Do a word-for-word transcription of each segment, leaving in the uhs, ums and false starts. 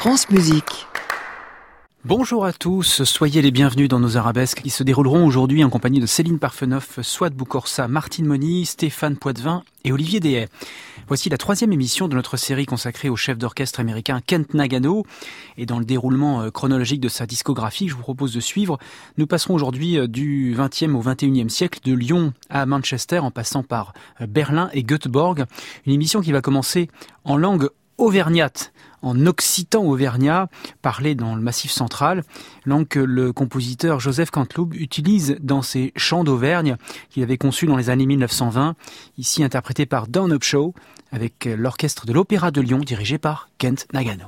France Musique. Bonjour à tous, soyez les bienvenus dans nos arabesques qui se dérouleront aujourd'hui en compagnie de Céline Parfenoff, Souad Boukorsa, Martine Moni, Stéphane Poitvin et Olivier Dehaye. Voici la troisième émission de notre série consacrée au chef d'orchestre américain Kent Nagano. Et dans le déroulement chronologique de sa discographie, je vous propose de suivre. Nous passerons aujourd'hui du vingtième au vingt et unième siècle, de Lyon à Manchester, en passant par Berlin et Göteborg. Une émission qui va commencer en langue auvergnate, en occitan auvergnat, parlé dans le Massif central, langue que le compositeur Joseph Canteloube utilise dans ses chants d'Auvergne qu'il avait conçus dans les années mille neuf cent vingt, ici interprété par Down Upshaw, avec l'orchestre de l'Opéra de Lyon dirigé par Kent Nagano.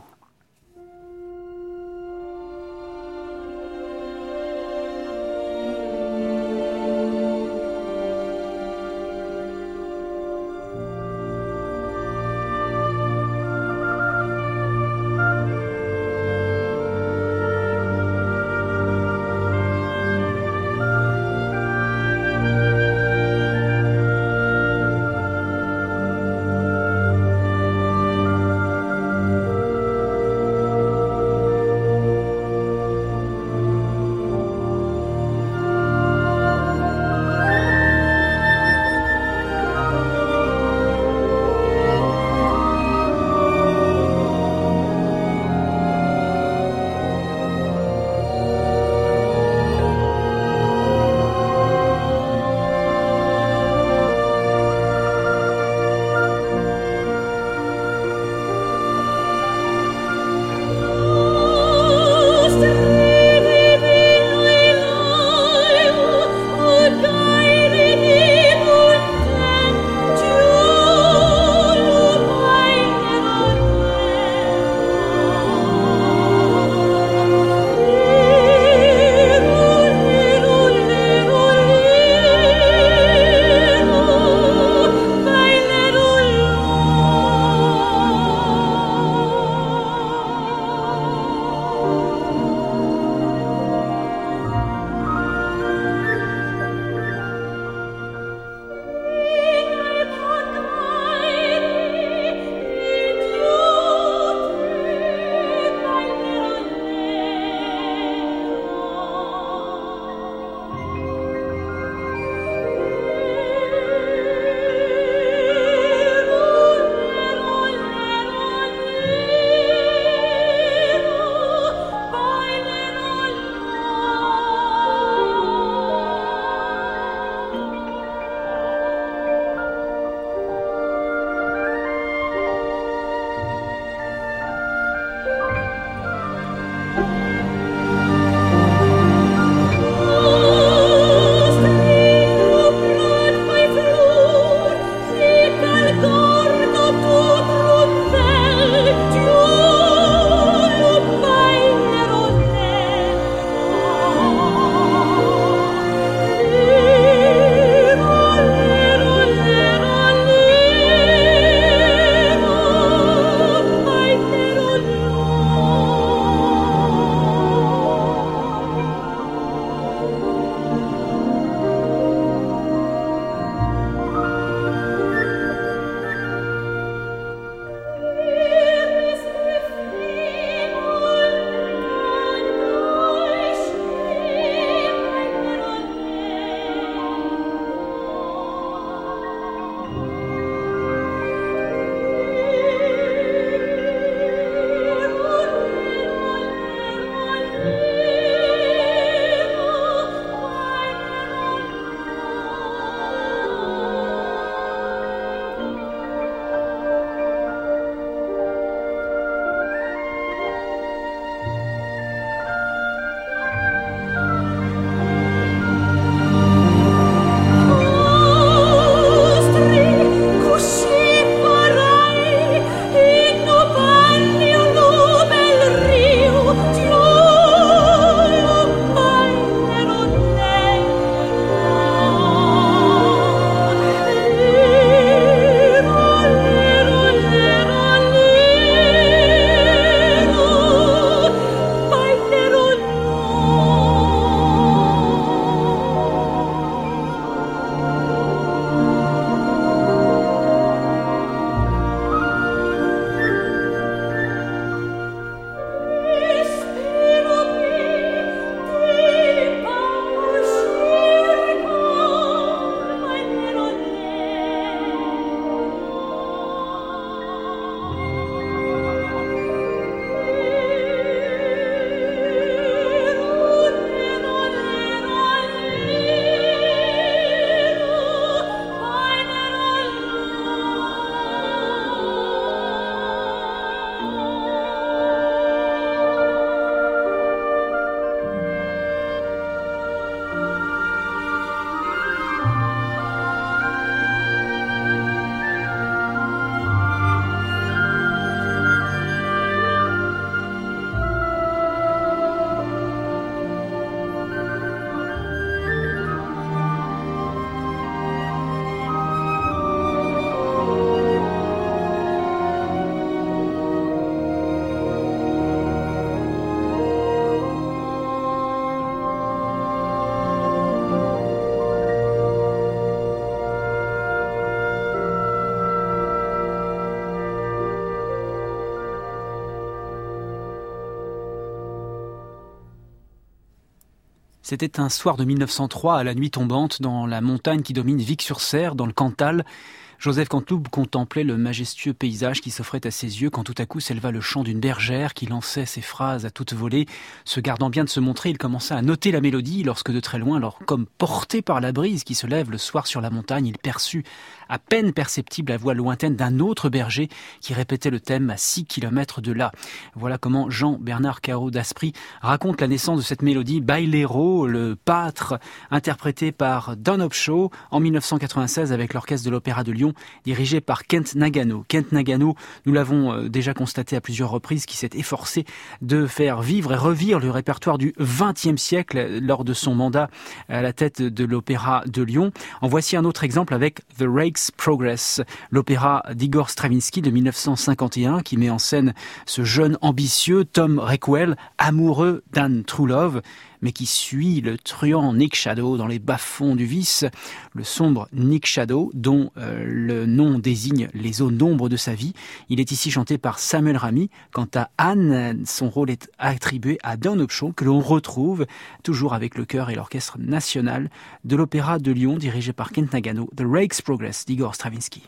C'était un soir de mille neuf cent trois à la nuit tombante dans la montagne qui domine Vic-sur-Cère, dans le Cantal. Joseph Canteloup contemplait le majestueux paysage qui s'offrait à ses yeux quand tout à coup s'éleva le chant d'une bergère qui lançait ses phrases à toute volée. Se gardant bien de se montrer, il commença à noter la mélodie lorsque de très loin, alors comme porté par la brise qui se lève le soir sur la montagne, il perçut à peine perceptible la voix lointaine d'un autre berger qui répétait le thème à six kilomètres de là. Voilà comment Jean-Bernard Caro d'Aspry raconte la naissance de cette mélodie. Bailero, le pâtre, interprété par Don Upshaw en mille neuf cent quatre-vingt-seize avec l'orchestre de l'Opéra de Lyon, dirigé par Kent Nagano. Kent Nagano, nous l'avons déjà constaté à plusieurs reprises, qui s'est efforcé de faire vivre et revivre le répertoire du vingtième siècle lors de son mandat à la tête de l'Opéra de Lyon. En voici un autre exemple avec The Rake's Progress, l'opéra d'Igor Stravinsky de mille neuf cent cinquante et un qui met en scène ce jeune ambitieux Tom Rockwell, amoureux d'Anne Trulove, mais qui suit le truand Nick Shadow dans les bas-fonds du vice, le sombre Nick Shadow, dont euh, le nom désigne les zones d'ombre de sa vie. Il est ici chanté par Samuel Ramy. Quant à Anne, son rôle est attribué à Don Upshaw, que l'on retrouve toujours avec le chœur et l'orchestre national de l'Opéra de Lyon, dirigé par Kent Nagano, The Rake's Progress d'Igor Stravinsky.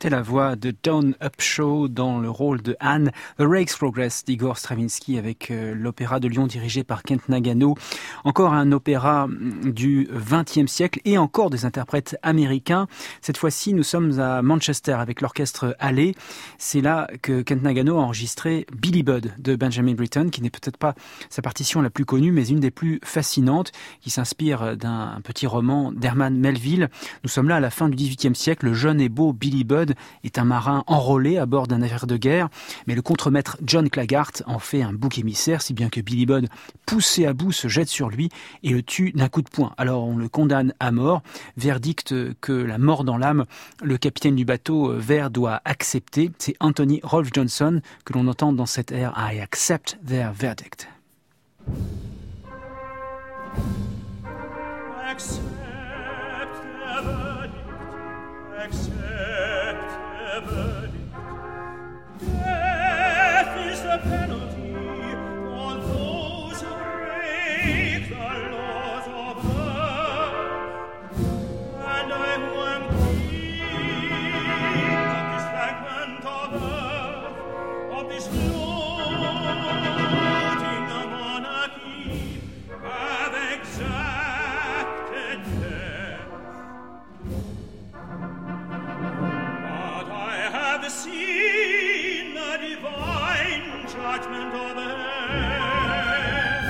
C'était la voix de Dawn Upshaw dans le rôle de Anne. The Rake's Progress d'Igor Stravinsky avec euh, l'opéra de Lyon dirigé par Kent Nagano. Encore un opéra du vingtième siècle et encore des interprètes américains. Cette fois-ci, nous sommes à Manchester avec l'orchestre Hallé. C'est là que Kent Nagano a enregistré Billy Budd de Benjamin Britten, qui n'est peut-être pas sa partition la plus connue, mais une des plus fascinantes, qui s'inspire d'un petit roman d'Herman Melville. Nous sommes là à la fin du dix-huitième siècle. Le jeune et beau Billy Budd est un marin enrôlé à bord d'un navire de guerre, mais le contremaître John Claggart en fait un bouc émissaire, si bien que Billy Budd, poussé à bout, se jette sur lui et le tue d'un coup de poing. Alors on le condamne à mort, verdict que la mort dans l'âme, le capitaine du bateau vert doit accepter. C'est Anthony Rolfe Johnson que l'on entend dans cette air « I accept their verdict ». Accept the verdict, accept the verdict. Death is the penalty for those who break the laws of earth. And I who am king of this fragment of earth, of this floating monarchy, have exacted death. But I have seen the divine judgment of heaven.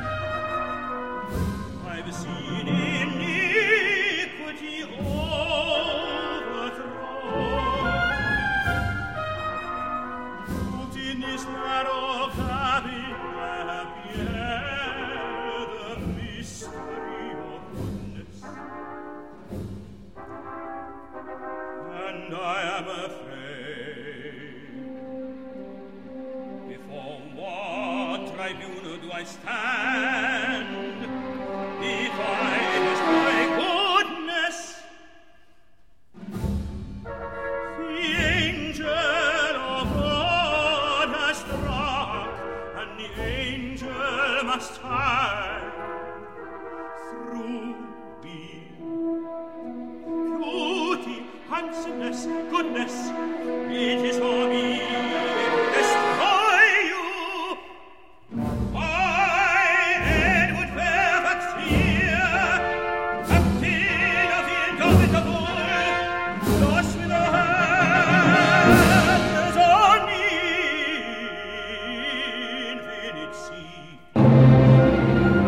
I've seen iniquity overthrown. Put in this narrow cabin, I have beheld the mystery of goodness, and I am afraid. Before what tribunal do I stand if I destroy goodness? The angel of God has struck, and the angel must hide through beauty, handsomeness, goodness. It is for me to destroy you. I, Edward Fairfax here, captain of the indomitable, lost with the hands on the infinite sea.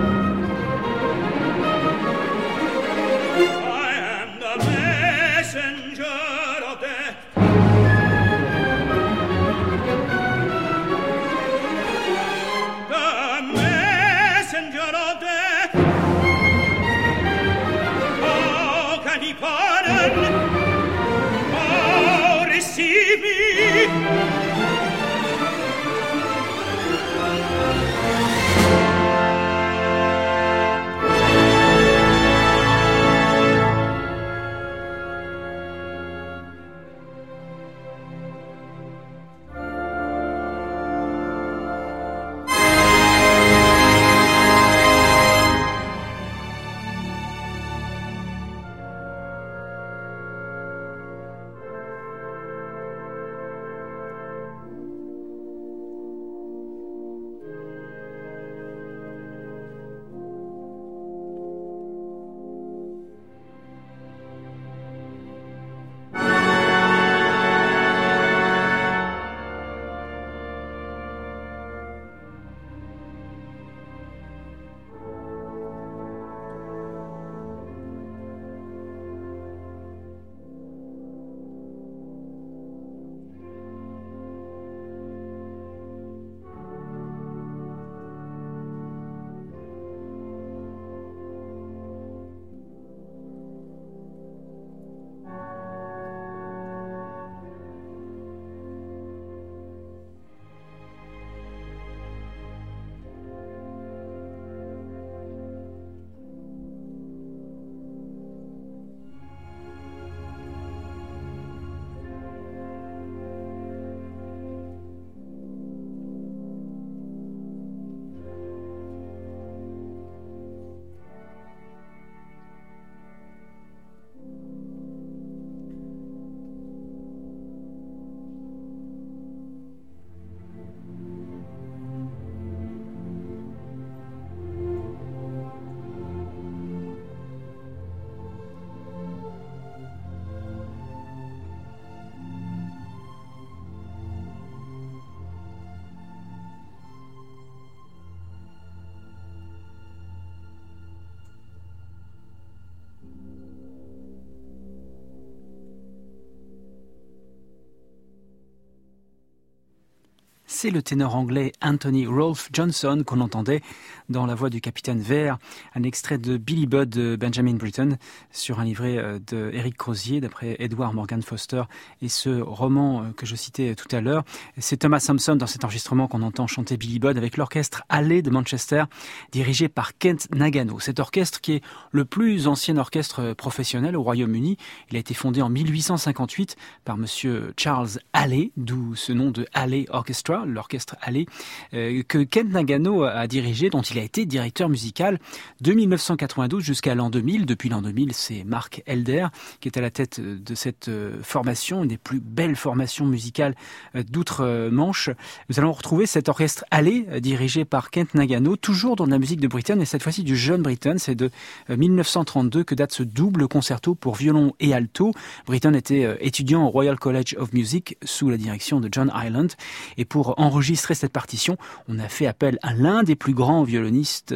c'est le ténor anglais Anthony Rolfe Johnson qu'on entendait dans la voix du capitaine Vert, un extrait de Billy Budd de Benjamin Britten sur un livret de Éric Crozier d'après Edward Morgan Foster et ce roman que je citais tout à l'heure. C'est Thomas Sampson dans cet enregistrement qu'on entend chanter Billy Budd avec l'orchestre Hallé de Manchester dirigé par Kent Nagano. Cet orchestre qui est le plus ancien orchestre professionnel au Royaume-Uni, il a été fondé en mille huit cent cinquante-huit par monsieur Charles Hallé, d'où ce nom de Hallé Orchestra, l'orchestre Hallé, euh, que Kent Nagano a dirigé, dont il a été directeur musical de mille neuf cent quatre-vingt-douze jusqu'à l'an deux mille. Depuis l'an deux mille, c'est Mark Elder qui est à la tête de cette formation, une des plus belles formations musicales d'outre-Manche. Nous allons retrouver cet orchestre Hallé, dirigé par Kent Nagano, toujours dans la musique de Britten, et cette fois-ci du jeune Britten. C'est de mille neuf cent trente-deux que date ce double concerto pour violon et alto. Britten était étudiant au Royal College of Music sous la direction de John Hyland, et pour enregistrer cette partition, on a fait appel à l'un des plus grands violonistes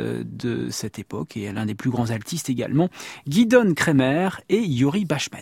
de cette époque et à l'un des plus grands altistes également, Gideon Kremer et Yuri Bashmet.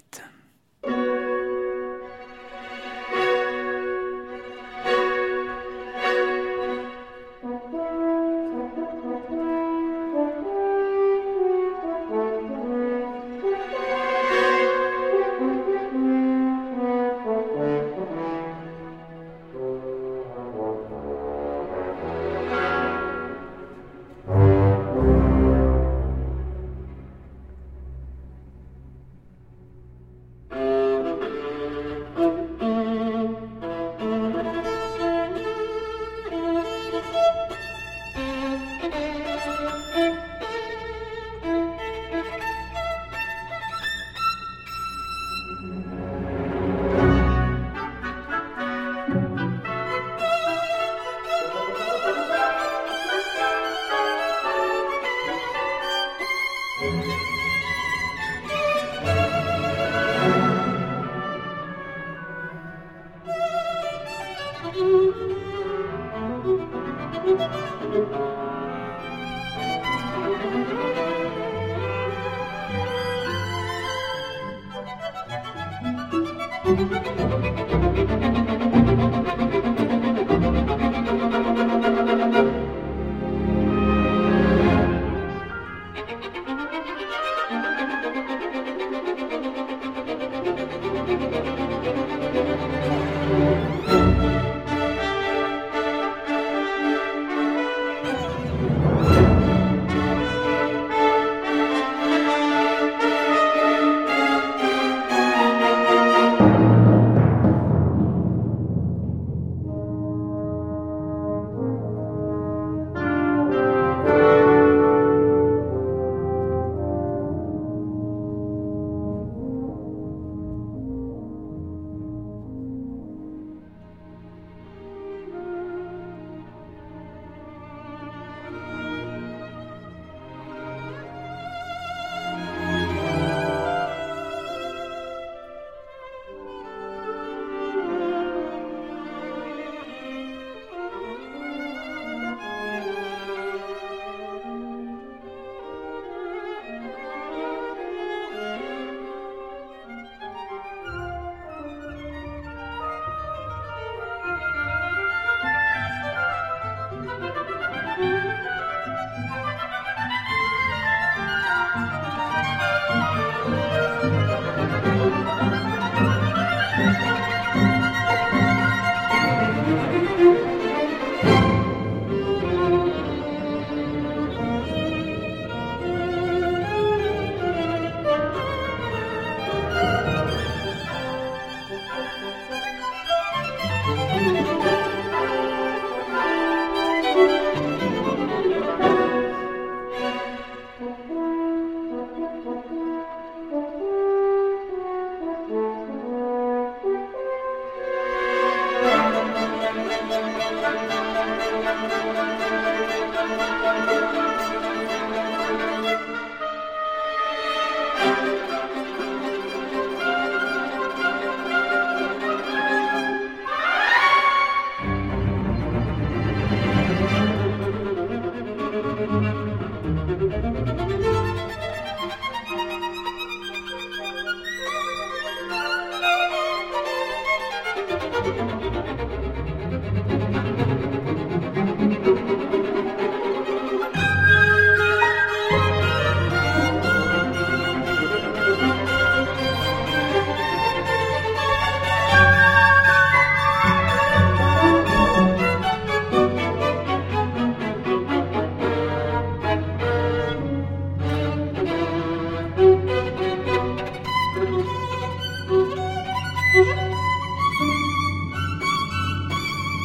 Thank you.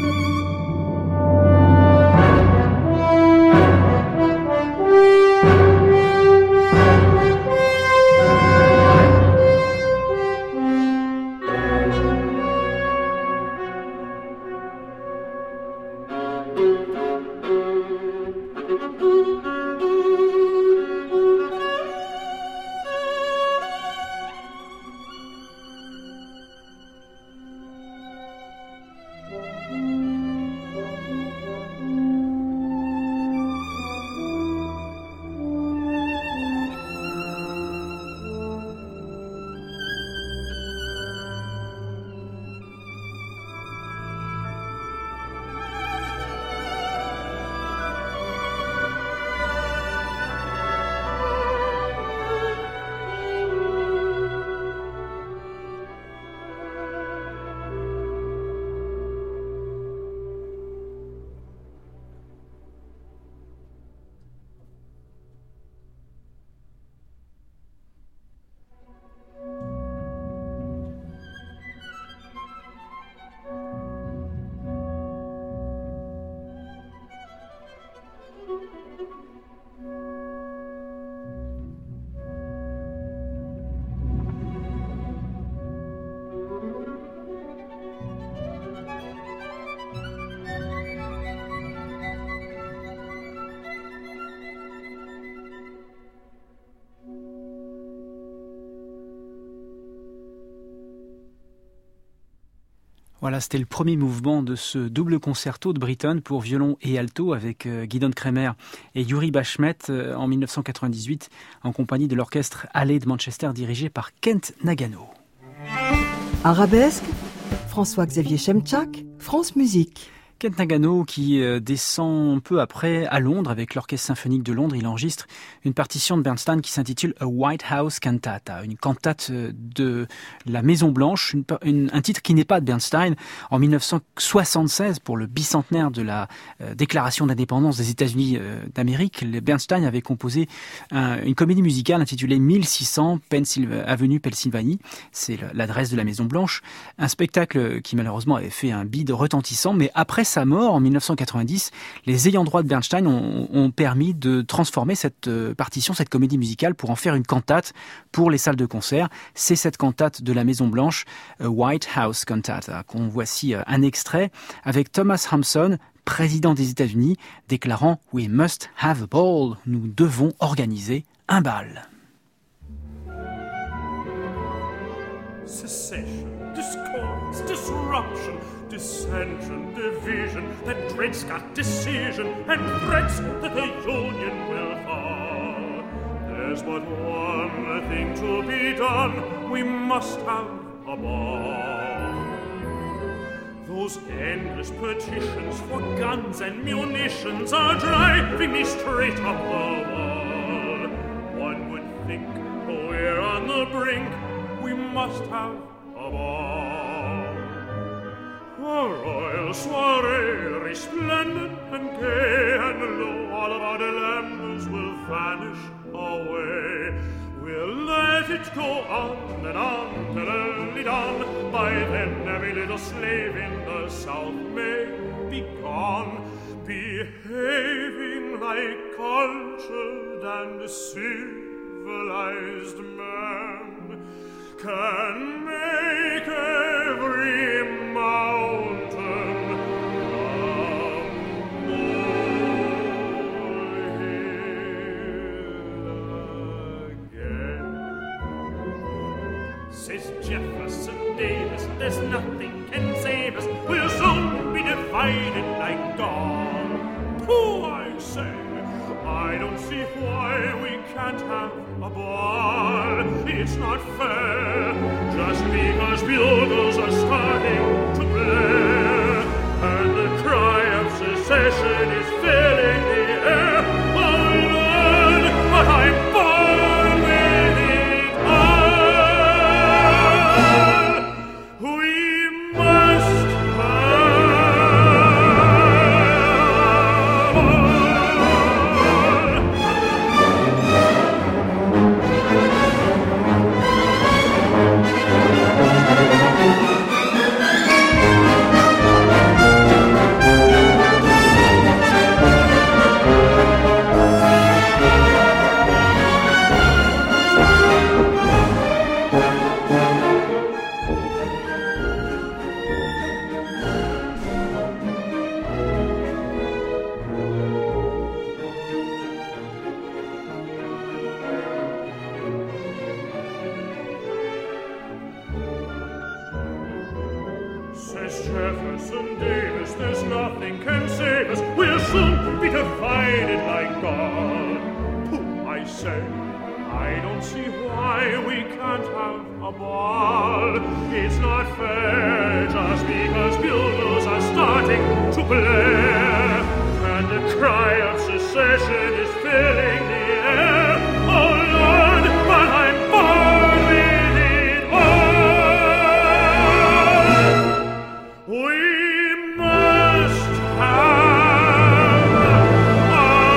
Voilà, c'était le premier mouvement de ce double concerto de Britten pour violon et alto avec Gidon Kremer et Yuri Bashmet en dix-neuf cent quatre-vingt-dix-huit en compagnie de l'orchestre Hallé de Manchester dirigé par Kent Nagano. Arabesque, François-Xavier Chemchak, France Musique. Kent Nagano qui descend peu après à Londres avec l'Orchestre Symphonique de Londres. Il enregistre une partition de Bernstein qui s'intitule A White House Cantata, une cantate de la Maison Blanche, une, une, un titre qui n'est pas de Bernstein. En dix-neuf cent soixante-seize, pour le bicentenaire de la euh, déclaration d'indépendance des États-Unis euh, d'Amérique, Bernstein avait composé un, une comédie musicale intitulée mille six cents Pennsylv- Avenue Pennsylvanie. C'est l'adresse de la Maison Blanche. Un spectacle qui malheureusement avait fait un bide retentissant, mais après sa mort en dix-neuf cent quatre-vingt-dix, les ayants droit de Bernstein ont, ont permis de transformer cette partition, cette comédie musicale, pour en faire une cantate pour les salles de concert. C'est cette cantate de la Maison Blanche, A White House Cantata, qu'on voici un extrait avec Thomas Hampson, président des États-Unis, déclarant « We must have a ball », nous devons organiser un bal. Secession, discord, disruption, dissension, division, that Dred Scott decision, and threats that the Union will fall. There's but one thing to be done, we must have a ball. Those endless petitions for guns and munitions are driving me straight up the wall. One would think we're on the brink, we must have a ball. A royal soiree, resplendent and gay and low, all of our dilemmas will vanish away. We'll let it go on and on till early dawn. By then every little slave in the South may be gone, behaving like cultured and civilized men can make every mountain a molehill again. Says Jefferson Davis, there's nothing can save us, we'll soon be divided like gall. Pooh, I say, I don't see why we can't have a ball. It's not fair, just because bugles are starting to blare and the cry of secession is filling the air. Oh Lord, but I'm born with it all. We must have a ball. don't see why we can't have a ball. It's not fair just because bugles are starting to play, and the cry of secession is filling the air. Oh Lord, but I'm bored with it all. We must have a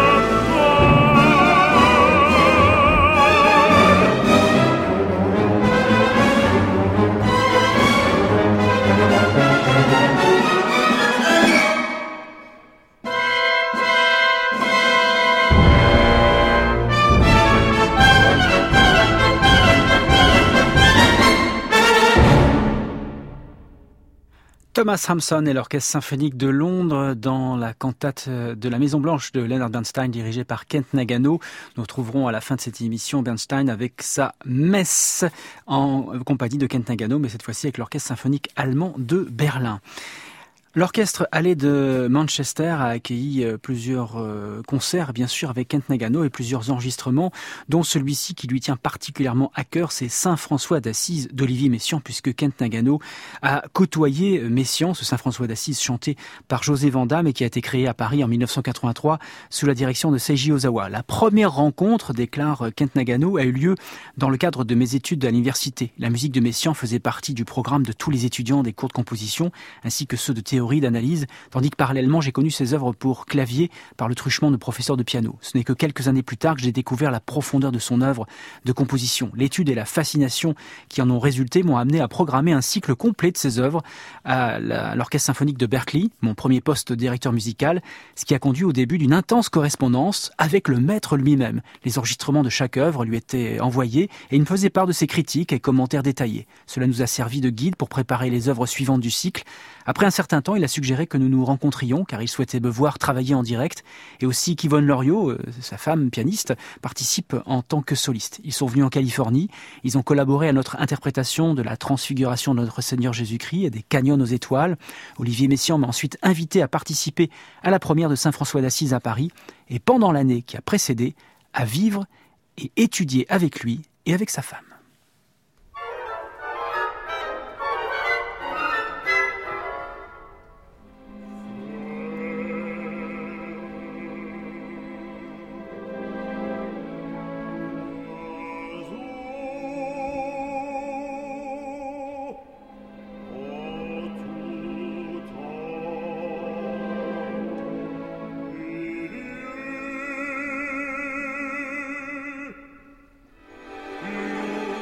Thomas Hampson et l'Orchestre symphonique de Londres dans la cantate de la Maison Blanche de Leonard Bernstein dirigée par Kent Nagano. Nous retrouverons à la fin de cette émission Bernstein avec sa messe en compagnie de Kent Nagano, mais cette fois-ci avec l'Orchestre symphonique allemand de Berlin. L'orchestre Hallé de Manchester a accueilli plusieurs concerts, bien sûr, avec Kent Nagano et plusieurs enregistrements, dont celui-ci qui lui tient particulièrement à cœur, c'est Saint-François d'Assise d'Olivier Messiaen, puisque Kent Nagano a côtoyé Messiaen, ce Saint-François d'Assise chanté par José Van Damme et qui a été créé à Paris en mille neuf cent quatre-vingt-trois sous la direction de Seiji Ozawa. La première rencontre, déclare Kent Nagano, a eu lieu dans le cadre de mes études à l'université. La musique de Messiaen faisait partie du programme de tous les étudiants des cours de composition, ainsi que ceux de théorie d'analyse, tandis que parallèlement j'ai connu ses œuvres pour clavier par le truchement de professeurs de piano. Ce n'est que quelques années plus tard que j'ai découvert la profondeur de son œuvre de composition. L'étude et la fascination qui en ont résulté m'ont amené à programmer un cycle complet de ses œuvres à l'Orchestre symphonique de Berkeley, mon premier poste de directeur musical, ce qui a conduit au début d'une intense correspondance avec le maître lui-même. Les enregistrements de chaque œuvre lui étaient envoyés et il me faisait part de ses critiques et commentaires détaillés. Cela nous a servi de guide pour préparer les œuvres suivantes du cycle. Après un certain temps, il a suggéré que nous nous rencontrions, car il souhaitait me voir travailler en direct, et aussi qu'Yvonne Loriot, euh, sa femme pianiste, participe en tant que soliste. Ils sont venus en Californie, ils ont collaboré à notre interprétation de la Transfiguration de notre Seigneur Jésus-Christ et des Canyons aux étoiles. Olivier Messiaen m'a ensuite invité à participer à la première de Saint-François d'Assise à Paris, et pendant l'année qui a précédé, à vivre et étudier avec lui et avec sa femme. you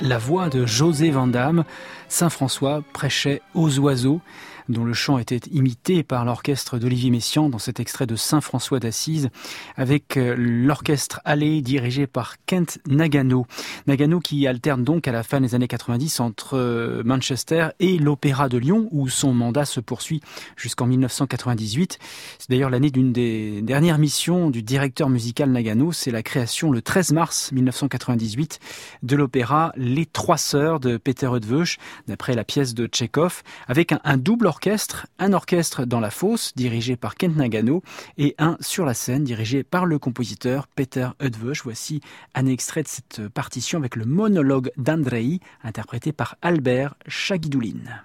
la voix de José Vandamme. Saint François prêchait aux oiseaux, dont le chant était imité par l'orchestre d'Olivier Messiaen dans cet extrait de Saint François d'Assise, avec l'orchestre Hallé dirigé par Kent Nagano. Nagano qui alterne donc à la fin des années quatre-vingt-dix entre Manchester et l'Opéra de Lyon, où son mandat se poursuit jusqu'en mille neuf cent quatre-vingt-dix-huit. C'est d'ailleurs l'année d'une des dernières missions du directeur musical Nagano, c'est la création le treize mars mille neuf cent quatre-vingt-dix-huit de l'opéra Les Trois Sœurs de Peter Eötvös, d'après la pièce de Tchekhov, avec un, un double orchestre, un orchestre dans la fosse dirigé par Kent Nagano et un sur la scène dirigé par le compositeur Peter Eötvös. Voici un extrait de cette partition avec le monologue d'Andrei, interprété par Albert Chagidoulin.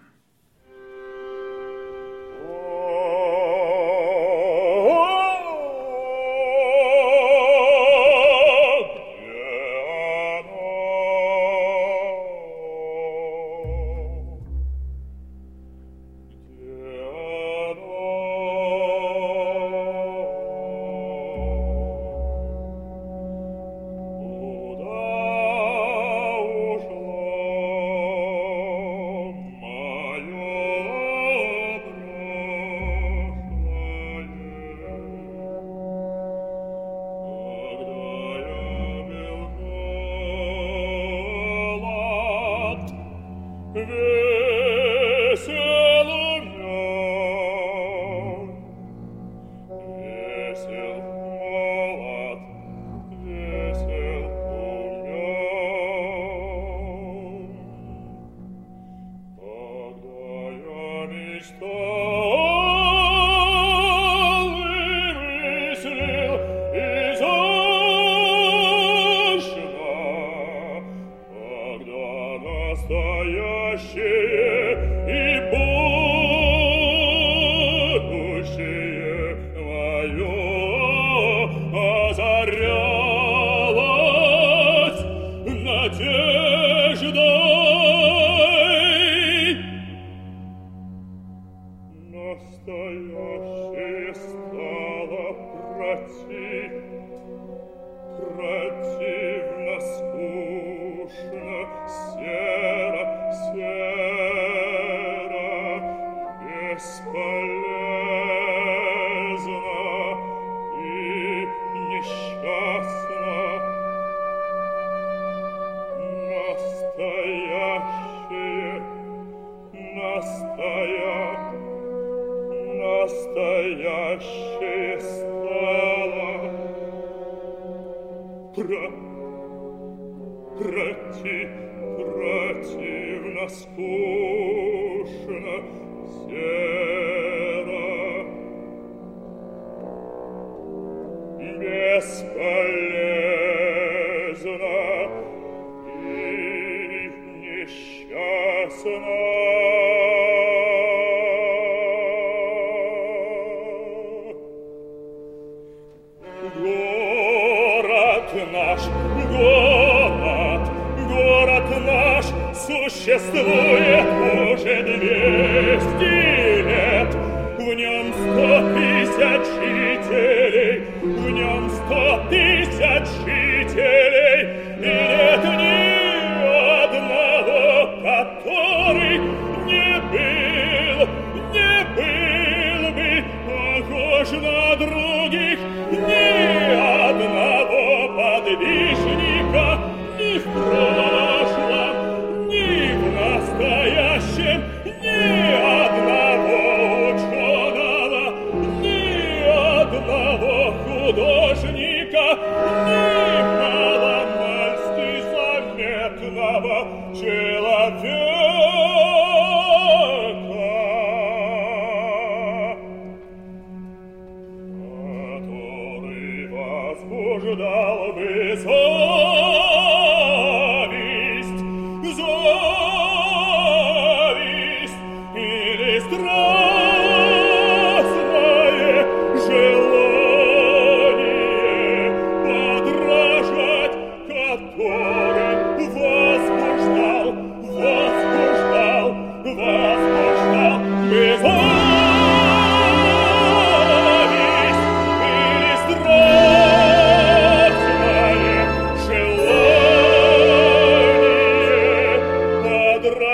Желание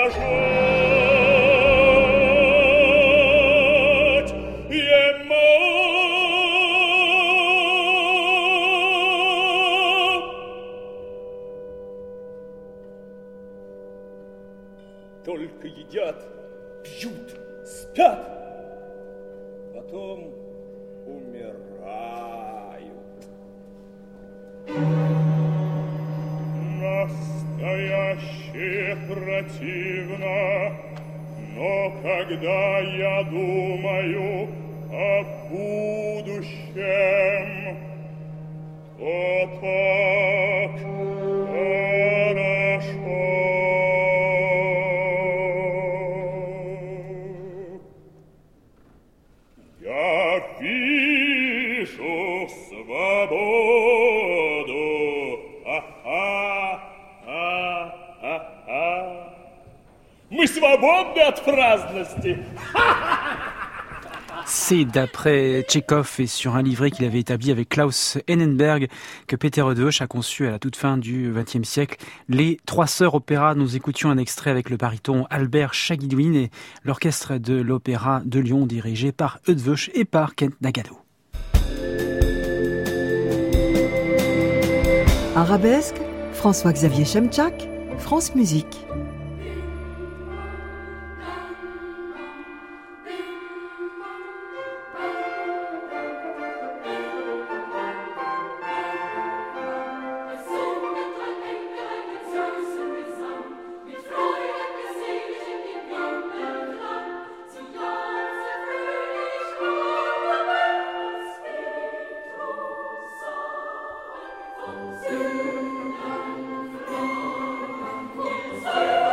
уважать ема. Только едят, пьют, спят, потом умирают. Настоящее противно, но когда я думаю о будущем, то так хорошо. Я вижу свободу. А-а-а-а-а. Мы свободны от праздности. C'est d'après Tchekhov et sur un livret qu'il avait établi avec Klaus Hennenberg que Peter Eötvös a conçu à la toute fin du vingtième siècle. Les Trois Sœurs Opéra, nous écoutions un extrait avec le baryton Albert Chaguidouin et l'orchestre de l'Opéra de Lyon dirigé par Eötvös et par Kent Nagano. Arabesque, François-Xavier Chemchak, France Musique. Thank you.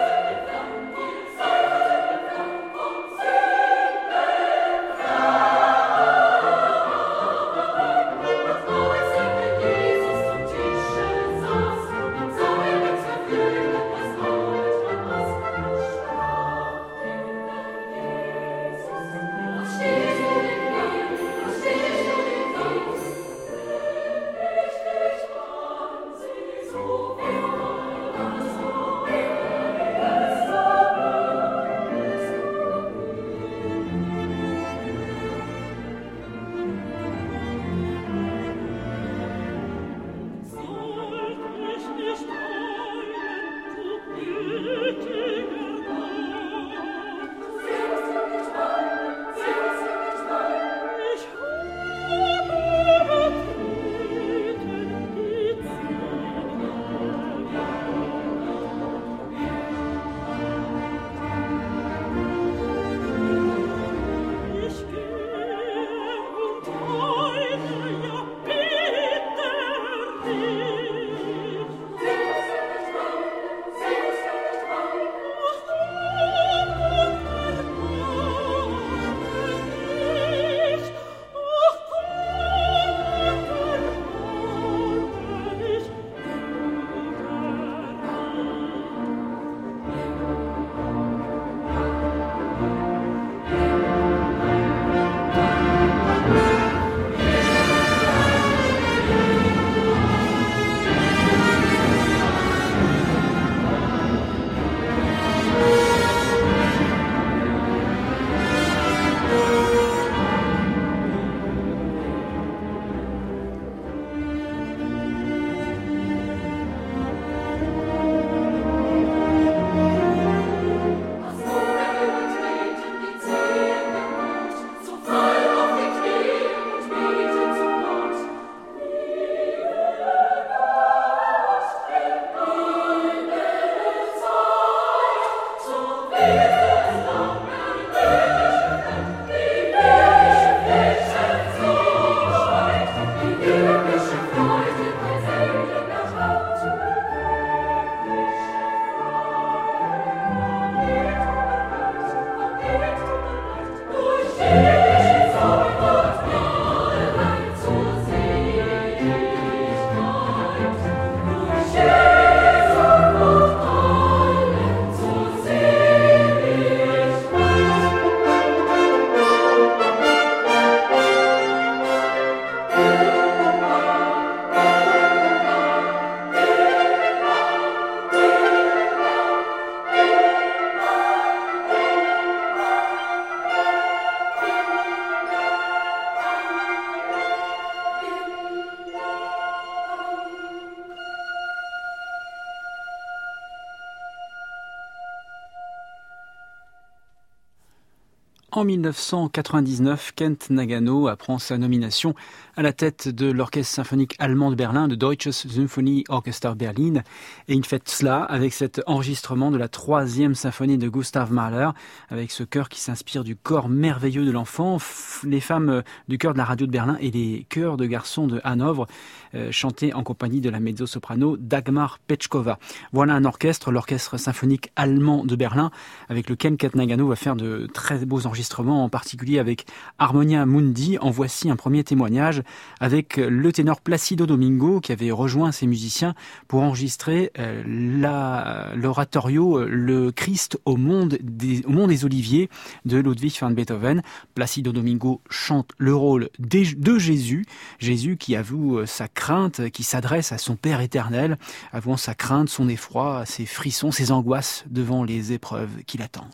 En mille neuf cent quatre-vingt-dix-neuf, Kent Nagano apprend sa nomination à la tête de l'orchestre symphonique allemand de Berlin, de Deutsches Symphonieorchester Berlin. Et il fait cela avec cet enregistrement de la troisième symphonie de Gustav Mahler, avec ce chœur qui s'inspire du corps merveilleux de l'enfant. Les femmes du chœur de la radio de Berlin et les chœurs de garçons de Hanovre euh, chantaient en compagnie de la mezzo-soprano Dagmar Petchkova. Voilà un orchestre, l'orchestre symphonique allemand de Berlin, avec lequel Kent Nagano va faire de très beaux enregistrements, en particulier avec Harmonia Mundi. En voici un premier témoignage avec le ténor Placido Domingo qui avait rejoint ses musiciens pour enregistrer euh, la, l'oratorio Le Christ au monde, des, au monde des Oliviers de Ludwig van Beethoven. Placido Domingo chante le rôle de Jésus, Jésus qui avoue sa crainte, qui s'adresse à son Père éternel, avouant sa crainte, son effroi, ses frissons, ses angoisses devant les épreuves qui l'attendent.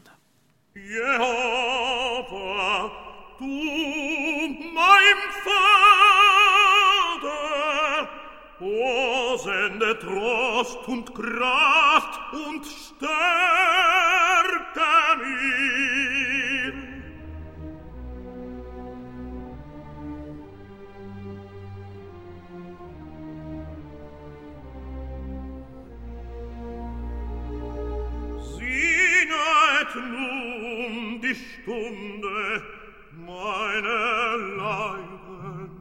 Jehova, du mein Vater, o sende Trost und Kraft und stärke mir. Sieget nun die Stunde meine Leiden.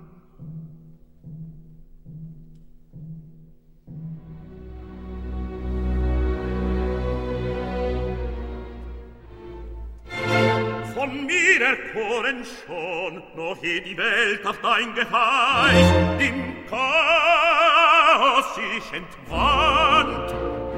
Von mir erkoren schon, noch ehe die Welt auf dein Geheiß im Chaos sich entwandt.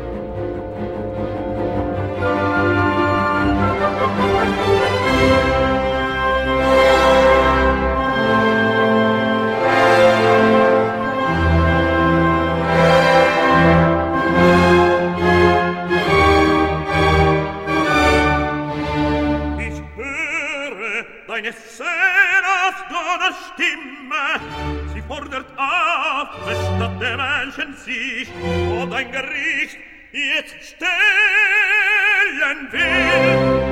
Deine Seraph Donnerstimme, sie fordert auf, statt der Menschen sich vor dein Gericht jetzt stellen will.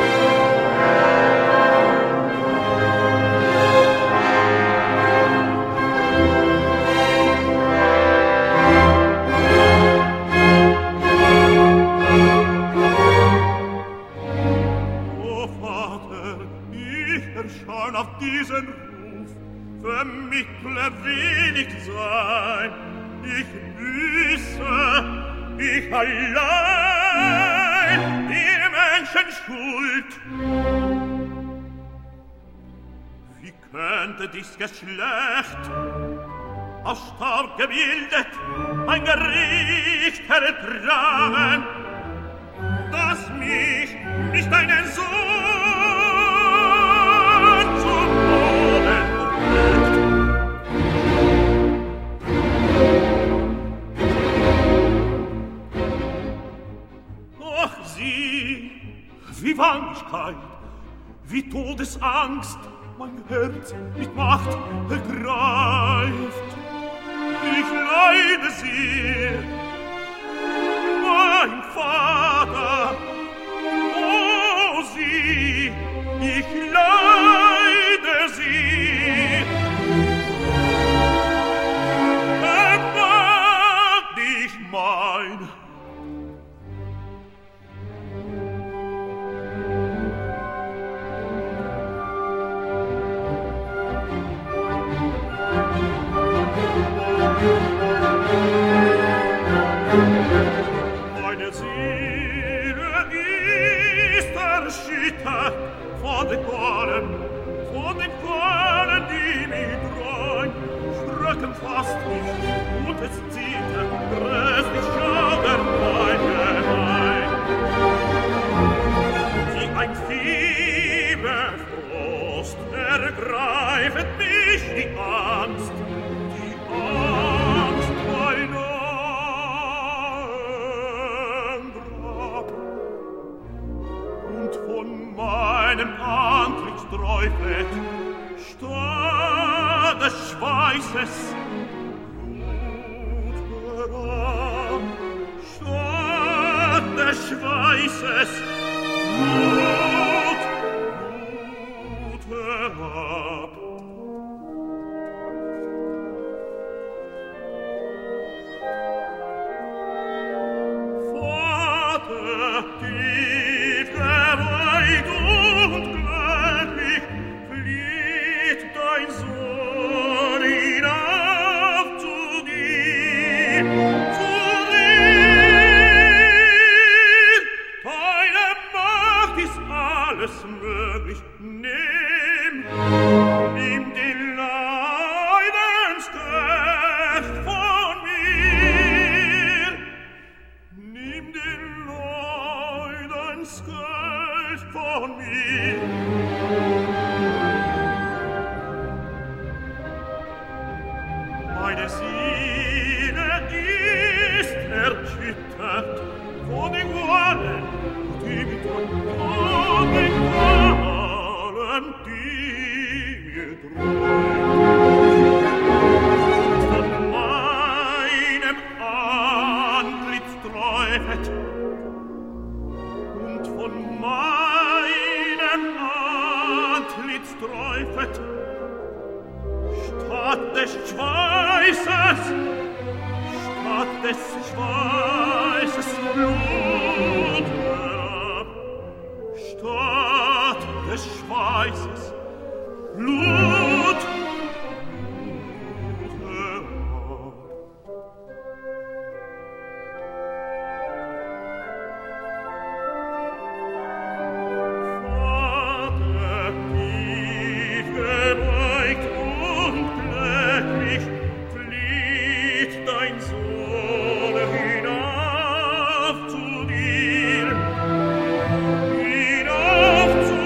Schon auf diesen Ruf vermittle will ich sein. Ich büße, ich allein die Menschen Schuld. Wie könnte dies Geschlecht aus Staub gebildet ein Gericht ertragen, das mich nicht einen Sohn wie Wangigkeit, wie Todesangst, mein Herz mit Macht ergreift. Ich leide sehr, mein Vater, oh sie, ich leide sie. Erbarm dich mein. Meine Seele ist erschüttert von den Qualen, von den Qualen, die mich dreuen, schrecken fast mich und es zieht erpresst die Schauder meine ein. Wie ein Fieberfrost ergreifet mich die Angst, die Angst meiner meinem Antlitz träufet, statt des Schweißes Blut heran, statt des Schweißes Blut, Blut alles möglich. Nimm, nimm den Leidensknecht von mir. Nimm den Leidensknecht von mir. Meine Seele ist erschüttert von den Qualen, die mit von den Qualen die droht. Von meinem Antlitz träufet und von meinem Antlitz träufet statt des Schweißes, statt des Schweißes Blut herab, statt des Schweißes Blut, Blut herab. Vater, tief gebeugt und glücklich flieht dein Sohn hinauf zu dir, hinauf zu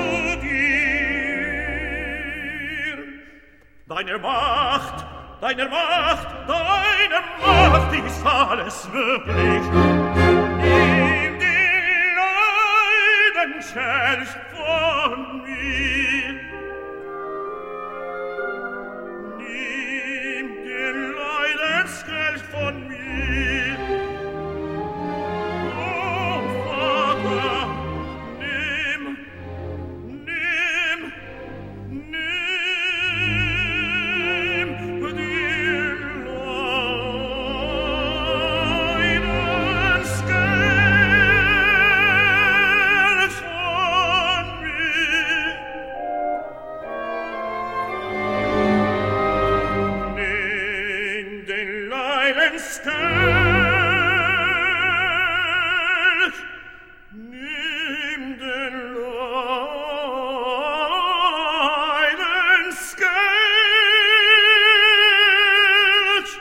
dir. Deine Macht, deine Macht, deine Macht ist alles möglich. Nimm den Leidenschelch von mir. Nimm den Leidenskelch von mir. Oh, Vater, nimm, nimm, nimm den Leidenskelch von mir. Nimm den Leidenskelch, nimm den Leidenskelch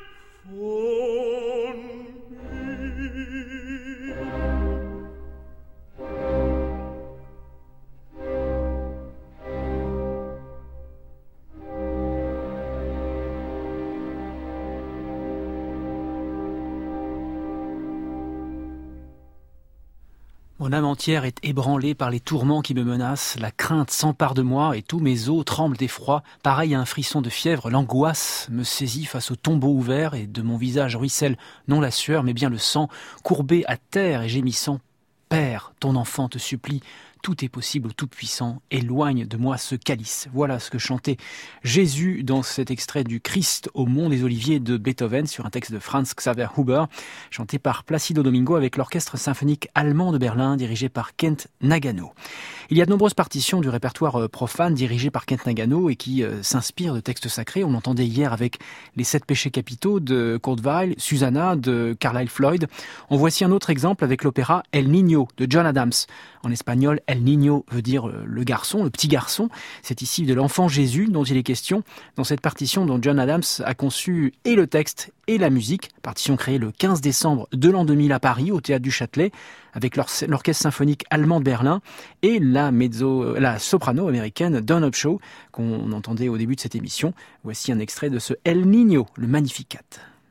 von mir. Mon âme entière est ébranlée par les tourments qui me menacent, la crainte s'empare de moi et tous mes os tremblent d'effroi. Pareil à un frisson de fièvre, l'angoisse me saisit face au tombeau ouvert et de mon visage ruisselle non la sueur mais bien le sang, courbé à terre et gémissant. Père, ton enfant te supplie, tout est possible au Tout-Puissant, éloigne de moi ce calice. Voilà ce que chantait Jésus dans cet extrait du Christ au Mont des Oliviers de Beethoven sur un texte de Franz Xaver Huber, chanté par Placido Domingo avec l'orchestre symphonique allemand de Berlin dirigé par Kent Nagano. Il y a de nombreuses partitions du répertoire profane dirigées par Kent Nagano et qui euh, s'inspirent de textes sacrés. On l'entendait hier avec les sept péchés capitaux de Kurt Weill, Susanna de Carlyle Floyd. En voici un autre exemple avec l'opéra El Niño de John Adams. En espagnol, El Niño veut dire le garçon, le petit garçon. C'est ici de l'enfant Jésus dont il est question dans cette partition dont John Adams a conçu et le texte et la musique. Partition créée le quinze décembre de l'an deux mille à Paris au Théâtre du Châtelet avec l'orchestre symphonique allemand de Berlin et la, mezzo, la soprano américaine Dawn Upshaw qu'on entendait au début de cette émission. Voici un extrait de ce El Niño, le Magnificat.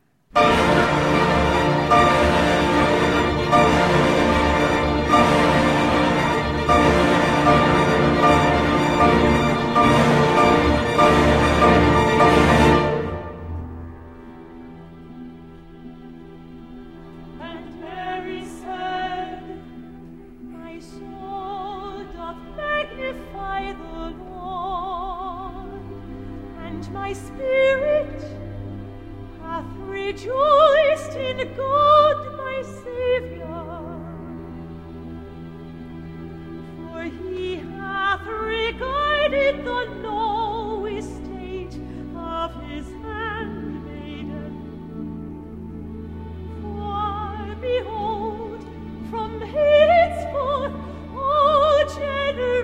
My spirit hath rejoiced in God my Saviour, for he hath regarded the low estate of his handmaiden. For behold, from henceforth all generations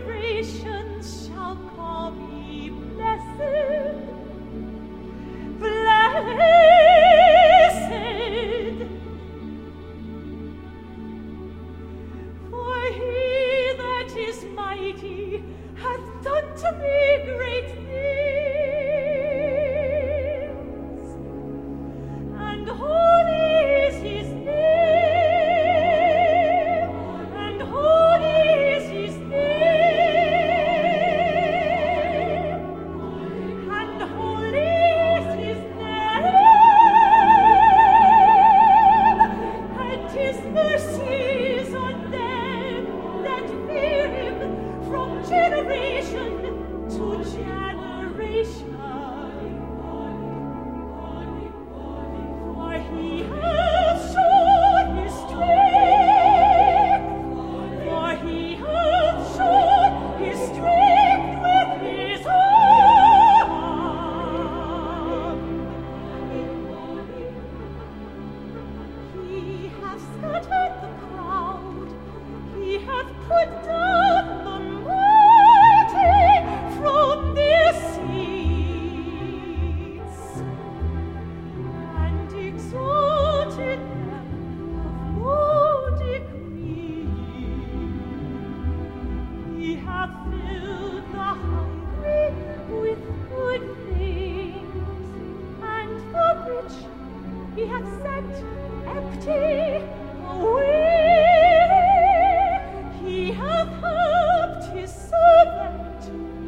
He hath filled the hungry with good things, and the rich he hath sent empty away. He hath helped his servant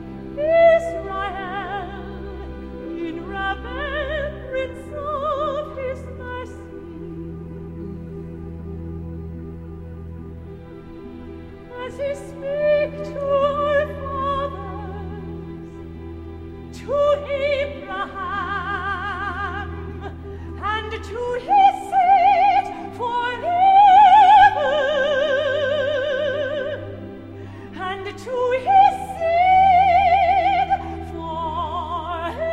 Israel in remembrance of his mercy, as he spake to our fathers, to Abraham, and to his seed forever, and to his seed forever.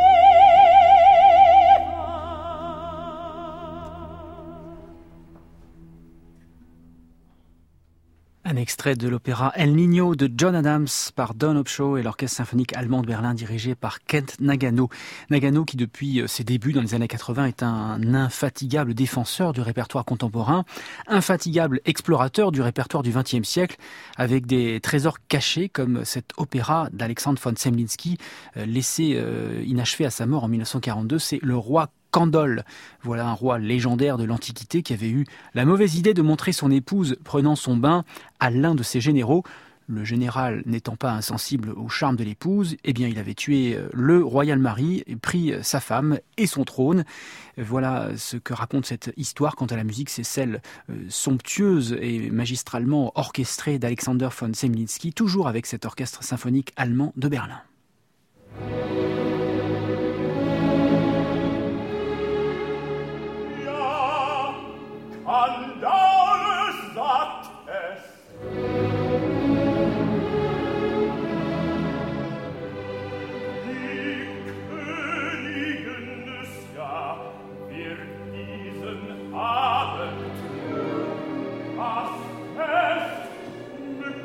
Un extrait de l'opéra El Niño de John Adams par Don Upshaw et l'orchestre symphonique allemand de Berlin dirigé par Kent Nagano. Nagano qui depuis ses débuts dans les années quatre-vingts est un infatigable défenseur du répertoire contemporain, infatigable explorateur du répertoire du vingtième siècle avec des trésors cachés comme cet opéra d'Alexandre von Zemlinsky laissé inachevé à sa mort en mille neuf cent quarante-deux, c'est Le Roi Candole. Voilà un roi légendaire de l'Antiquité qui avait eu la mauvaise idée de montrer son épouse prenant son bain à l'un de ses généraux. Le général n'étant pas insensible au charme de l'épouse, eh bien il avait tué le royal mari, pris sa femme et son trône. Voilà ce que raconte cette histoire. Quant à la musique, c'est celle somptueuse et magistralement orchestrée d'Alexander von Zemlinsky, toujours avec cet orchestre symphonique allemand de Berlin. Andauer sagt es. Die Königin des Jahr wird diesen Abend das Fest mit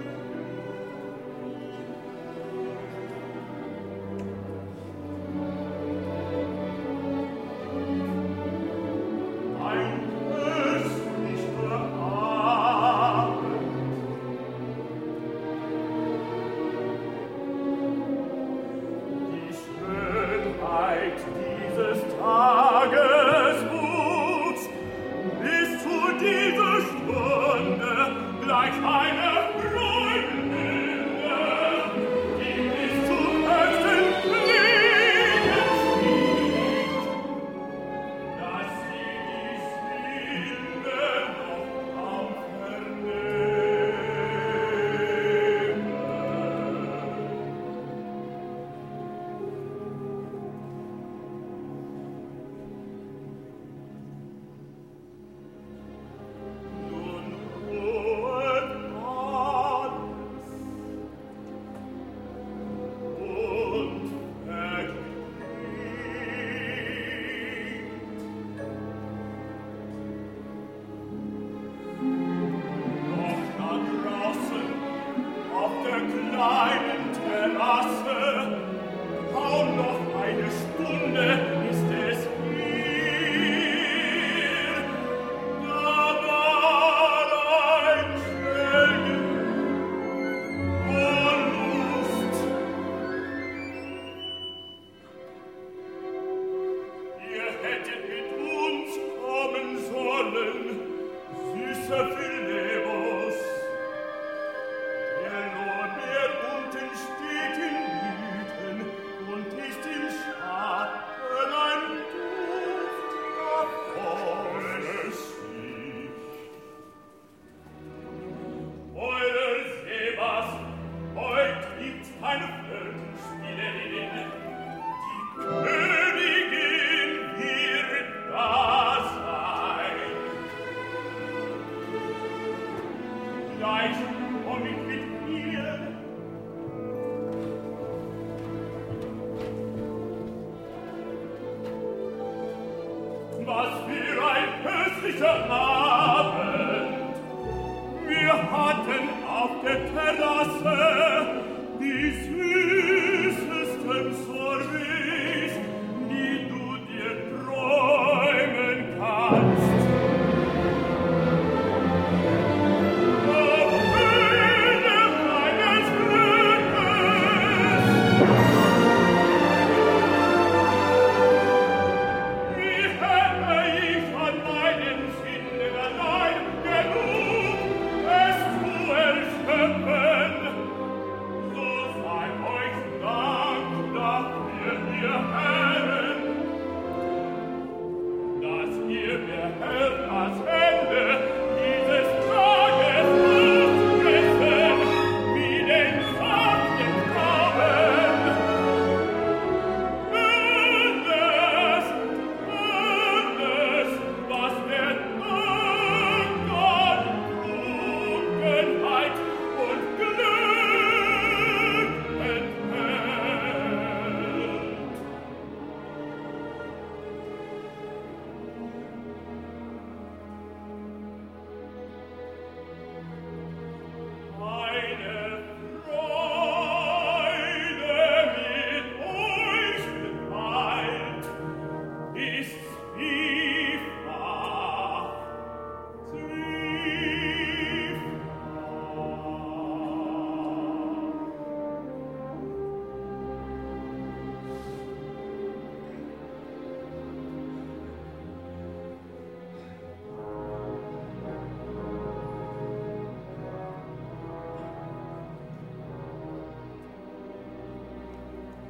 Was für ein köstlicher Abend! Wir hatten auf der Terrasse die süßesten Sorbets, die du dir träumen kannst. Auf Höhe meines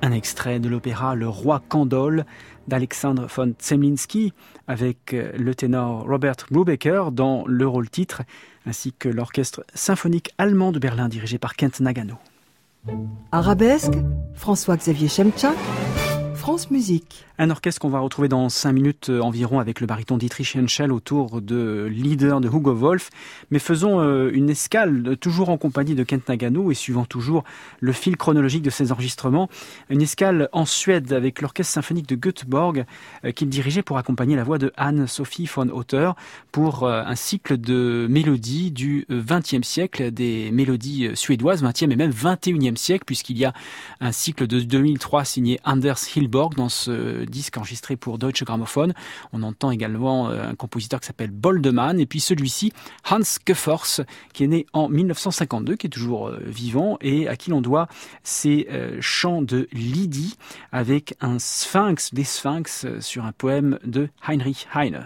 Un extrait de l'opéra Le Roi Candole d'Alexandre von Zemlinsky avec le ténor Robert Brubaker dans le rôle titre, ainsi que l'orchestre symphonique allemand de Berlin dirigé par Kent Nagano. Arabesque, François-Xavier Schemtchak, France Musique. Un orchestre qu'on va retrouver dans cinq minutes environ avec le baryton Dietrich Henschel autour de leader de Hugo Wolf. Mais faisons une escale, toujours en compagnie de Kent Nagano et suivant toujours le fil chronologique de ses enregistrements. Une escale en Suède avec l'orchestre symphonique de Göteborg qu'il dirigeait pour accompagner la voix de Anne-Sophie von Otter pour un cycle de mélodies du vingtième siècle, des mélodies suédoises, vingtième et même vingt et unième siècle, puisqu'il y a un cycle de deux mille trois signé Anders Hillborg dans ce disque enregistré pour Deutsche Grammophon. On entend également un compositeur qui s'appelle Boldemann et puis celui-ci, Hans Geforst, qui est né en mille neuf cent cinquante-deux, qui est toujours vivant et à qui l'on doit ses chants de Lydie avec un sphinx, des sphinx sur un poème de Heinrich Heine.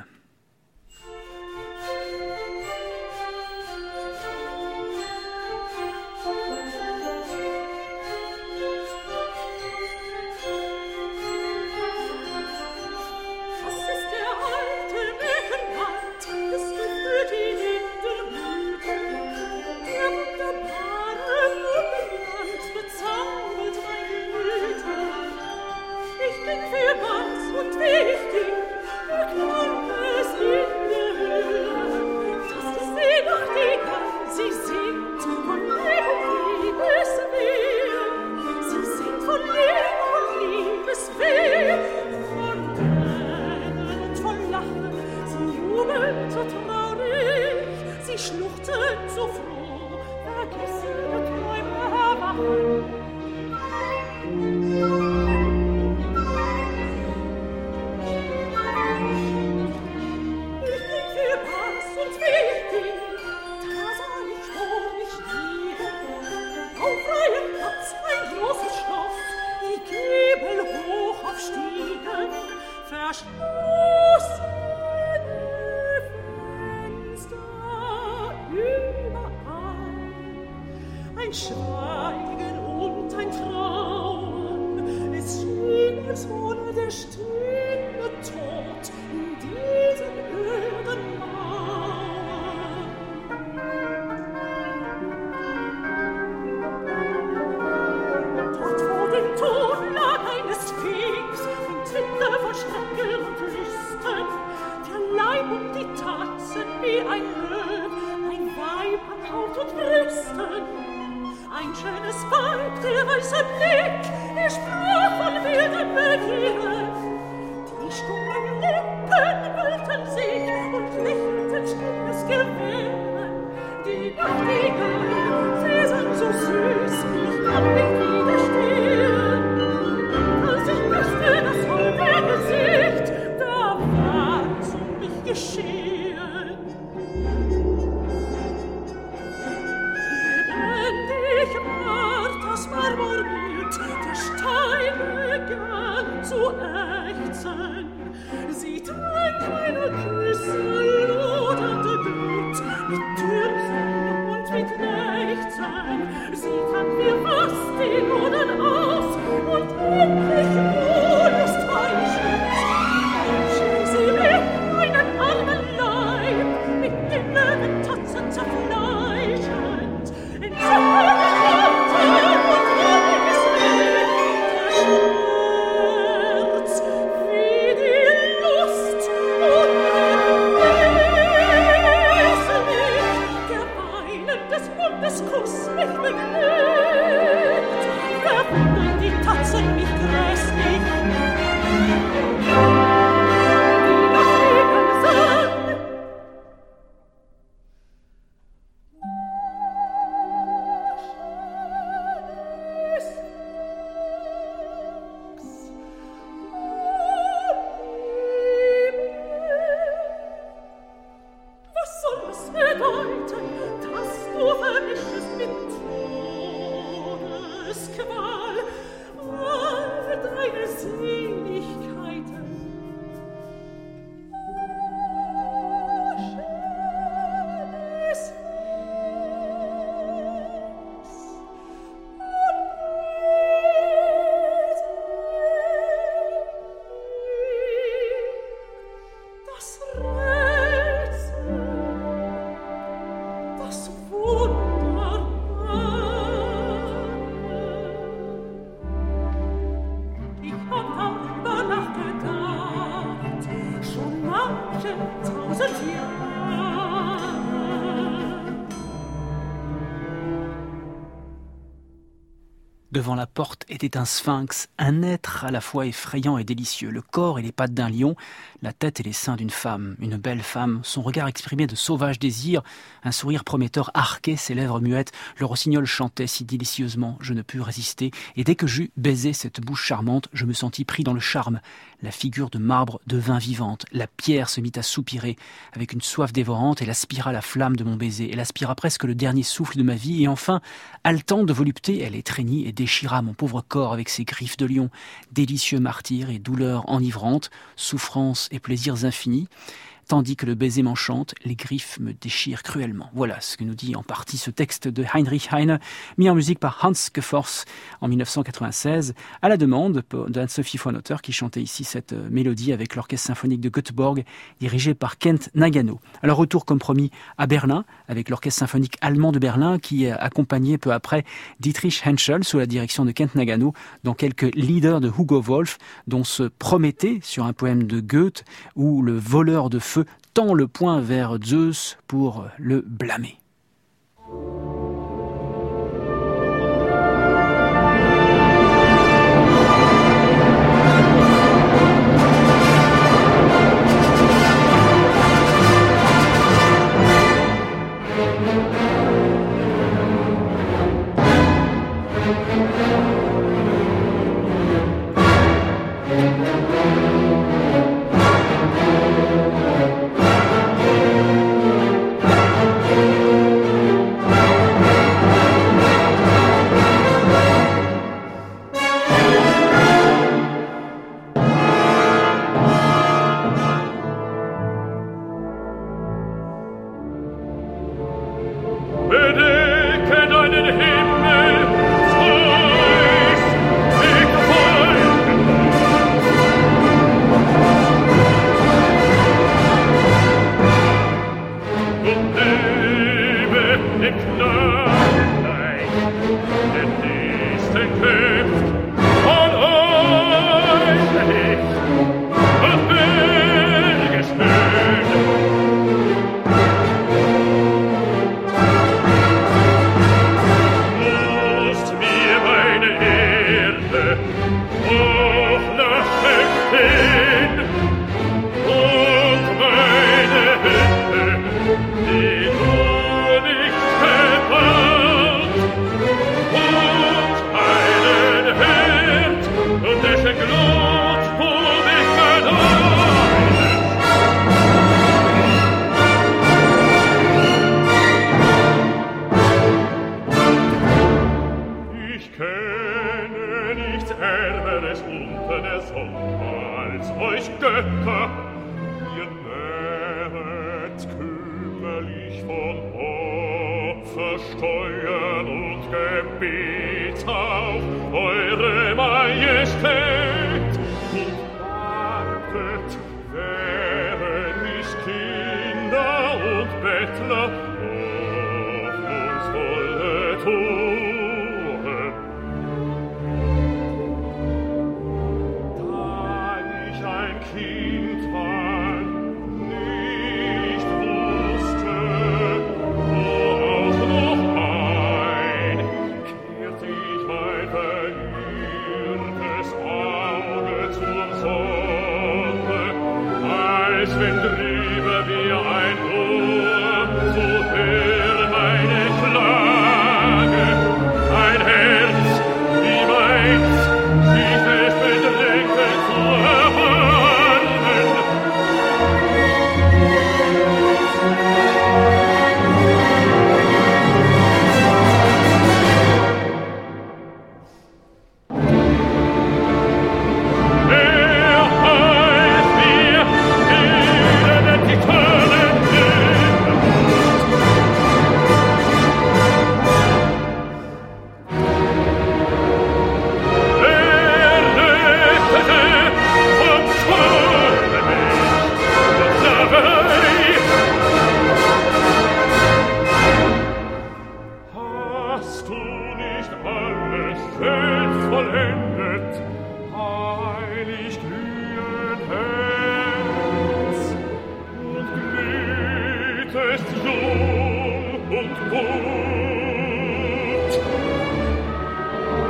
Devant la porte était un sphinx, un être à la fois effrayant et délicieux, le corps et les pattes d'un lion, la tête et les seins d'une femme, une belle femme, son regard exprimait de sauvages désirs, un sourire prometteur arquait ses lèvres muettes, le rossignol chantait si délicieusement, je ne pus résister, et dès que j'eus baisé cette bouche charmante, je me sentis pris dans le charme. La figure de marbre devint vivante, la pierre se mit à soupirer, avec une soif dévorante, elle aspira la flamme de mon baiser, elle aspira presque le dernier souffle de ma vie, et enfin, haletante de volupté, elle étreignit et déchira mon pauvre corps avec ses griffes de lion, délicieux martyr et douleur enivrante, souffrance et plaisirs infinis. Tandis que le baiser m'enchante, les griffes me déchirent cruellement. Voilà ce que nous dit en partie ce texte de Heinrich Heine, mis en musique par Hans Gefors en dix-neuf cent quatre-vingt-seize, à la demande d'Anne-Sophie Frohnauter qui chantait ici cette mélodie avec l'orchestre symphonique de Göteborg, dirigé par Kent Nagano. Alors retour comme promis à Berlin, avec l'orchestre symphonique allemand de Berlin qui accompagnait peu après Dietrich Henschel sous la direction de Kent Nagano dans quelques leaders de Hugo Wolf, dont ce Prométhée sur un poème de Goethe où le voleur de feu tend le poing vers Zeus pour le blâmer.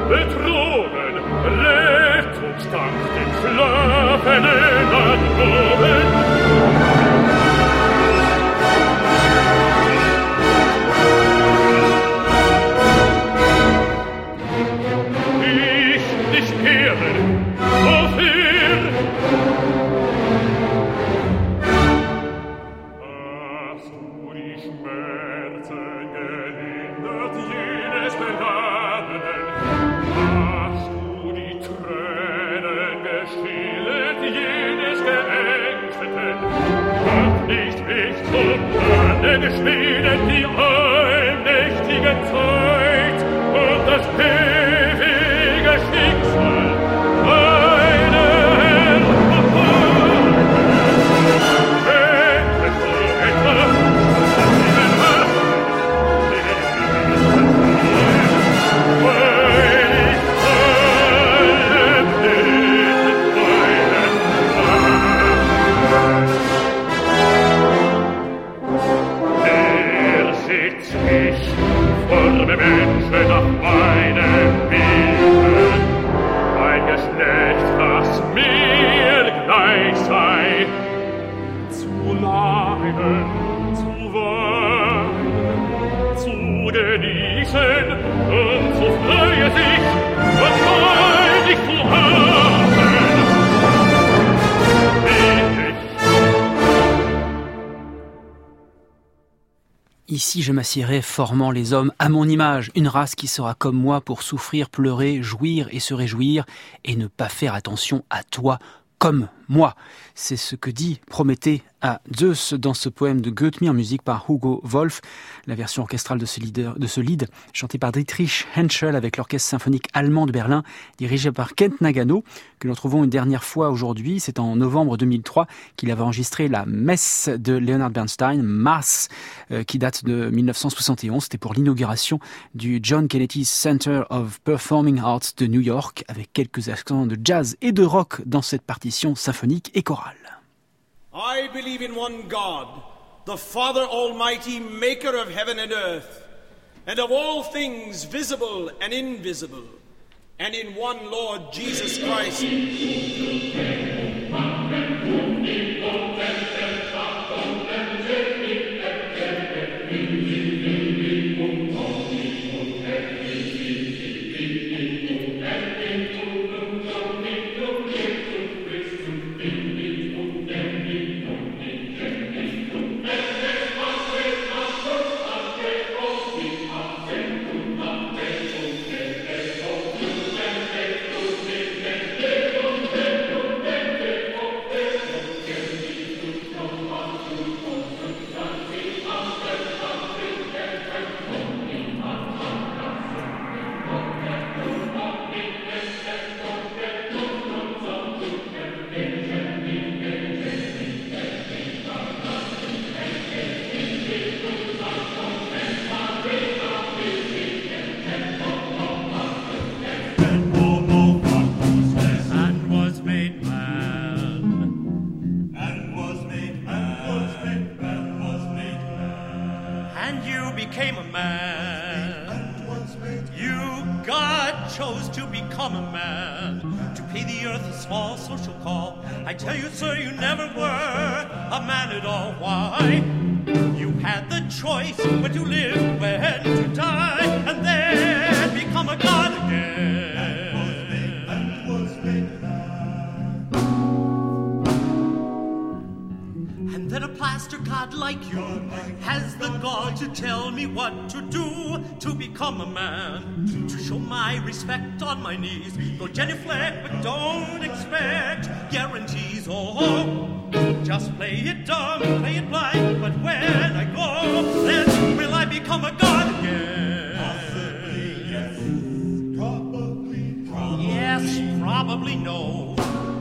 betrogen, Rettungsdank den Schlafenden erhoben. Ich dich ehre, wofür? Hast du die Schmerzen gelindert, jenes Belangen? Hast du die Tränen gestillt, jenes Geängsteten? Hat nicht mich zum Ende geschmieden die allmächtige Zeit und das ewige Schicksal meine Erbarmen? Hättest du etwa deinen Herzen weil ich alle Bitten meinen Der sitzt ich vor dem Menschen nach meinem Willen, ein Geschlecht, das mir gleich sei, zu leiden, zu weinen, zu genießen und zu freuen sich und freudig zu haben. Ici je m'assierai formant les hommes à mon image, une race qui sera comme moi pour souffrir, pleurer, jouir et se réjouir, et ne pas faire attention à toi comme moi. C'est ce que dit Prométhée à Zeus dans ce poème de Goethe mis en musique par Hugo Wolf. La version orchestrale de ce, leader, de ce lead, chantée par Dietrich Henschel avec l'orchestre symphonique allemand de Berlin, dirigé par Kent Nagano, que nous retrouvons une dernière fois aujourd'hui. C'est en novembre deux mille trois qu'il avait enregistré la messe de Leonard Bernstein, Mass, euh, qui date de mille neuf cent soixante et onze. C'était pour l'inauguration du John Kennedy Center of Performing Arts de New York, avec quelques accents de jazz et de rock dans cette partition symphonique et chorale. I believe in one God, the Father Almighty, maker of heaven and earth, and of all things visible and invisible, and in one Lord Jesus Christ. Respect on my knees, go genuflect, but don't expect guarantees. Oh, just play it dumb, play it blind, but when I go, then will I become a god again? Possibly, yes. Probably, probably. Yes, probably no.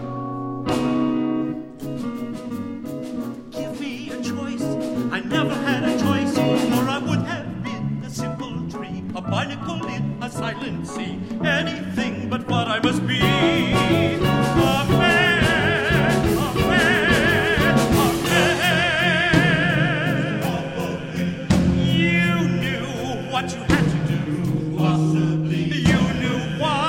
Give me a choice. I never had a choice, or I would have been a simple tree, a barnacle in a silent sea, anything but what I must be. A man, a man, a man. You knew what you had to do. Possibly. You knew why.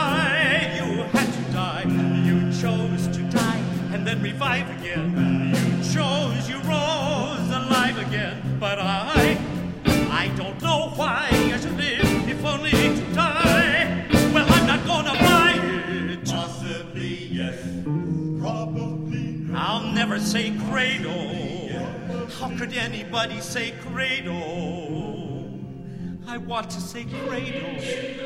never say cradle. How could anybody say cradle? I want to say cradle.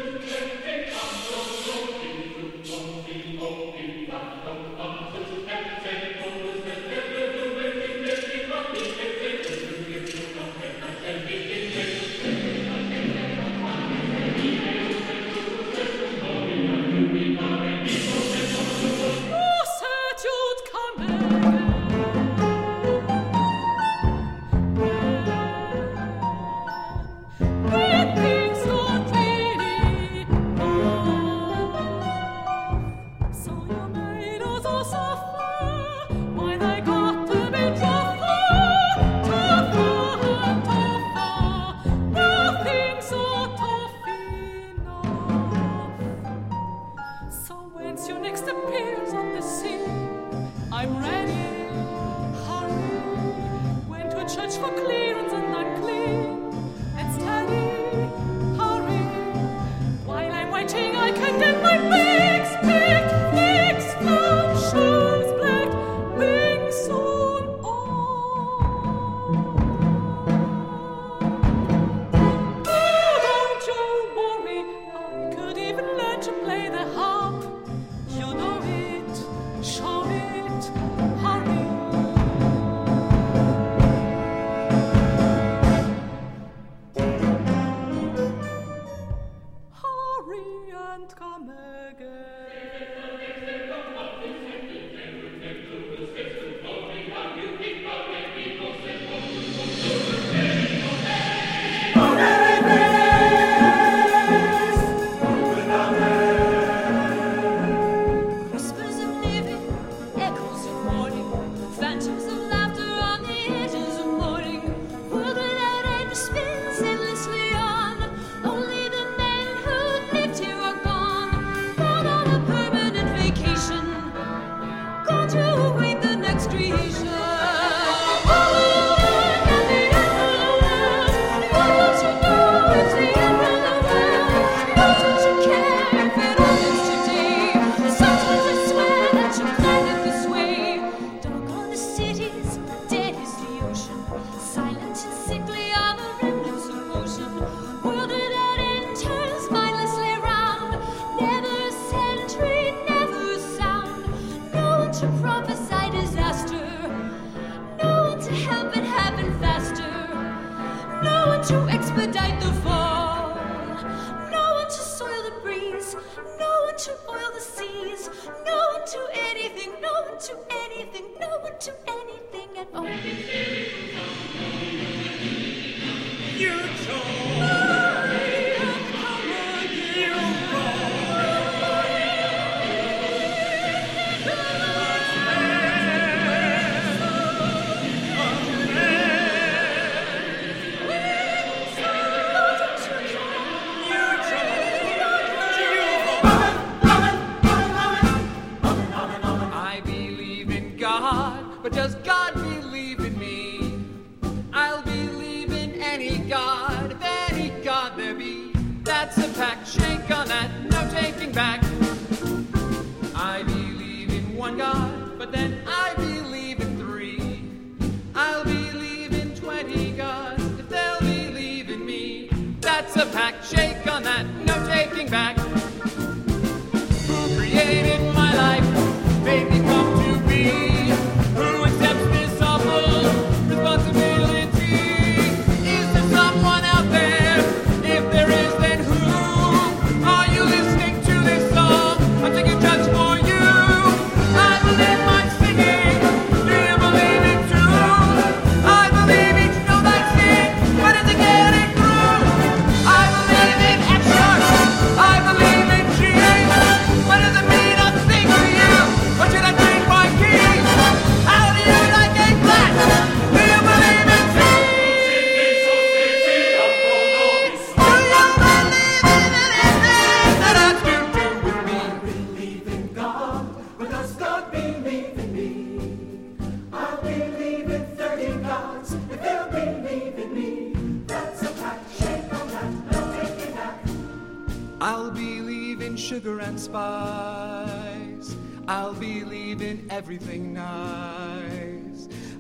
I'll believe in sugar and spice. I'll believe in everything nice.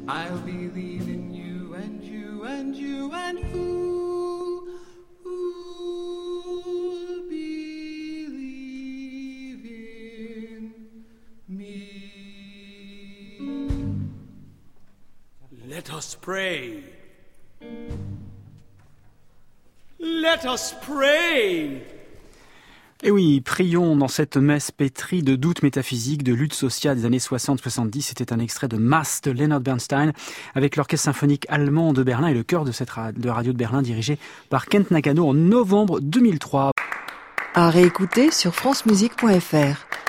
I'll believe in you and you and you and who, who'll believe in me. Let us pray. Let us pray. Et oui, prions dans cette messe pétrie de doutes métaphysiques, de luttes sociales des années soixante soixante-dix. C'était un extrait de Mass de Leonard Bernstein avec l'orchestre symphonique allemand de Berlin et le chœur de cette ra- de radio de Berlin dirigé par Kent Nakano en novembre deux mille trois. À réécouter sur francemusique point f r.